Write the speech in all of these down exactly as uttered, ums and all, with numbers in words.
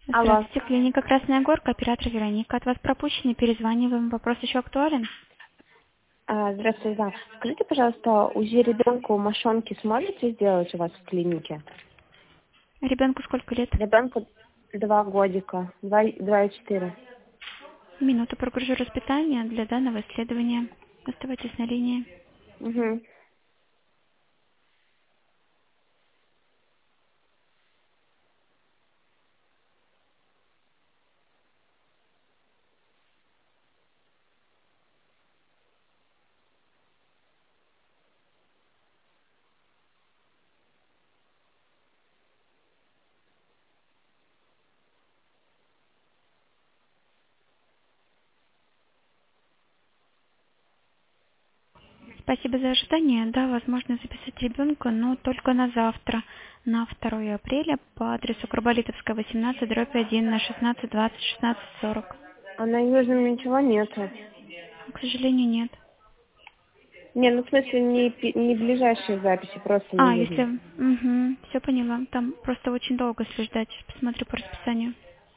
Алло. Здравствуйте, клиника Красная Горка, оператор Вероника. От вас пропущены, перезваниваем. Вопрос еще актуален? А, здравствуйте, да. Скажите, пожалуйста, УЗИ ребенку мошонки сможете сделать у вас в клинике? Ребенку сколько лет? Ребенку два годика, два, и- два и четыре. Минуту прогружу распитание для данного исследования. Оставайтесь на линии. Угу. Спасибо за ожидание. Да, возможно записать ребенка, но только на завтра, на второе апреля, по адресу Карболитовская, восемнадцать, дробь один, на шестнадцать двадцать шестнадцать сорок. А на Южном ничего нету? К сожалению, нет. Не, ну в смысле не, пи- не ближайшие записи, просто на А, если... Южном. Угу, все поняла. Там просто очень долго если ждать. Посмотрю по расписанию.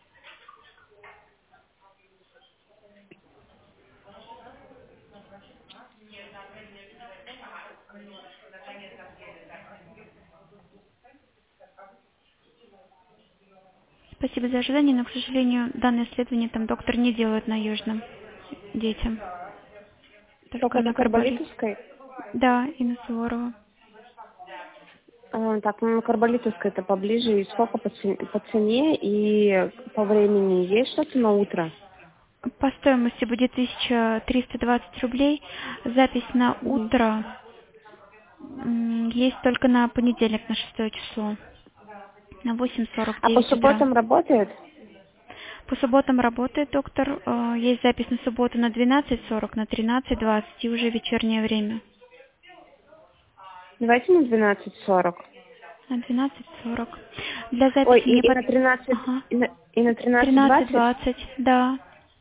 Спасибо за ожидание, но, к сожалению, данное исследование там доктор не делает на Южном детям. Только Только на на Карболит. Карболитовской? Да, и на Суворова. А, так, ну на Карболитовской это поближе. И сколько по цене, по цене и по времени? Есть что-то на утро? По стоимости будет тысяча триста двадцать рублей. Запись на Угу. утро м, есть только на понедельник, на шестое число. На восемь сорок А по девять утра. субботам работает? По субботам работает доктор. э, Есть запись на субботу на двенадцать сорок, на тринадцать двадцать и уже вечернее время. Давайте на двенадцать сорок. На двенадцать сорок. Для Ой, записи и, мне и под... на тринадцать, Ага. и на, и на тринадцать тринадцать двадцать? двадцать, да.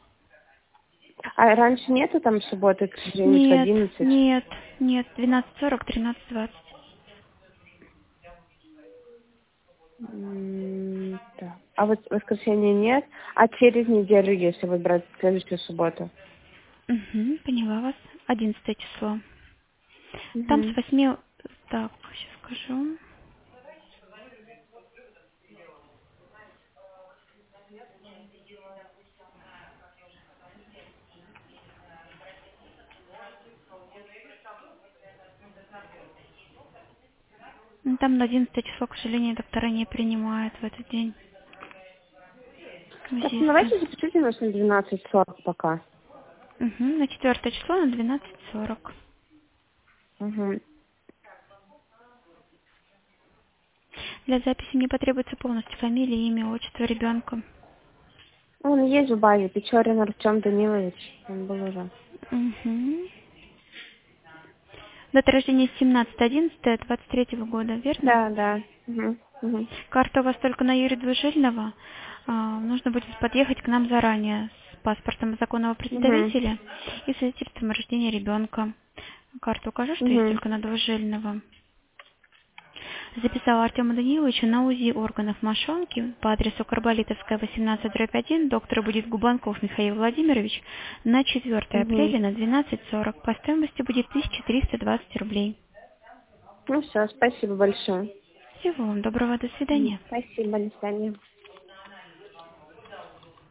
А раньше нету там субботы где-нибудь в Нет, одиннадцать? нет, нет. двенадцать сорок, тринадцать двадцать. М, так. А вот воскресенье нет? А через неделю, если вот брать следующую субботу? Угу, поняла вас. Одиннадцатое число. Там с Угу. восьми... Так, сейчас скажу. Ну, там на одиннадцатое число, к сожалению, доктора не принимают в этот день. Так, ну Узисты. давайте запишите нас на двенадцать сорок пока. Угу, на четвертое число на двенадцать сорок. Угу. Для записи мне потребуется полностью фамилия, имя, отчество ребенка. Он есть в базе, Печорин Артем Данилович. Он был уже. Угу. Дата рождения семнадцатое одиннадцатое двадцать третьего года, верно? Да, да. Угу. Угу. Карта у вас только на Юрия Двужильного. А, нужно будет подъехать к нам заранее с паспортом законного Угу. представителя и свидетельством о рождении ребенка. Карту укажу, что есть Угу. только на Двужильного. Записала Артема Даниловича на УЗИ органов мошонки по адресу Карболитовская, восемнадцать, дробь один. Доктор будет Губанков Михаил Владимирович на четвертое Угу. апреля на двенадцать сорок. По стоимости будет тысяча триста двадцать рублей. Ну все, спасибо большое. Всего вам доброго, до Мгм. свидания. Спасибо, до свидания.